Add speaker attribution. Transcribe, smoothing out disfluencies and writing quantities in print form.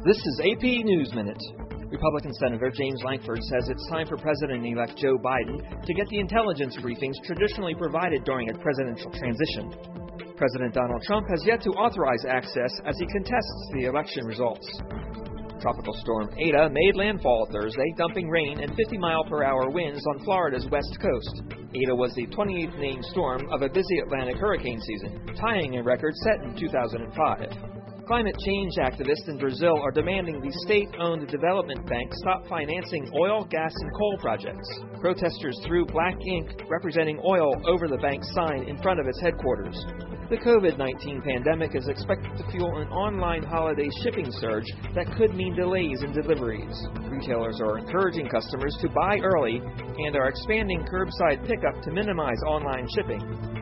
Speaker 1: This is AP News Minute. Republican Senator James Lankford says it's time for President-elect Joe Biden to get the intelligence briefings traditionally provided during a presidential transition. President Donald Trump has yet to authorize access as he contests the election results. Tropical storm Eta made landfall Thursday, dumping rain and 50-mile-per-hour winds on Florida's west coast. Eta was the 28th named storm of a busy Atlantic hurricane season, tying a record set in 2005. Climate change activists in Brazil are demanding the state-owned development bank stop financing oil, gas, and coal projects. Protesters threw black ink representing oil over the bank's sign in front of its headquarters. The COVID-19 pandemic is expected to fuel an online holiday shipping surge that could mean delays in deliveries. Retailers are encouraging customers to buy early and are expanding curbside pickup to minimize online shipping.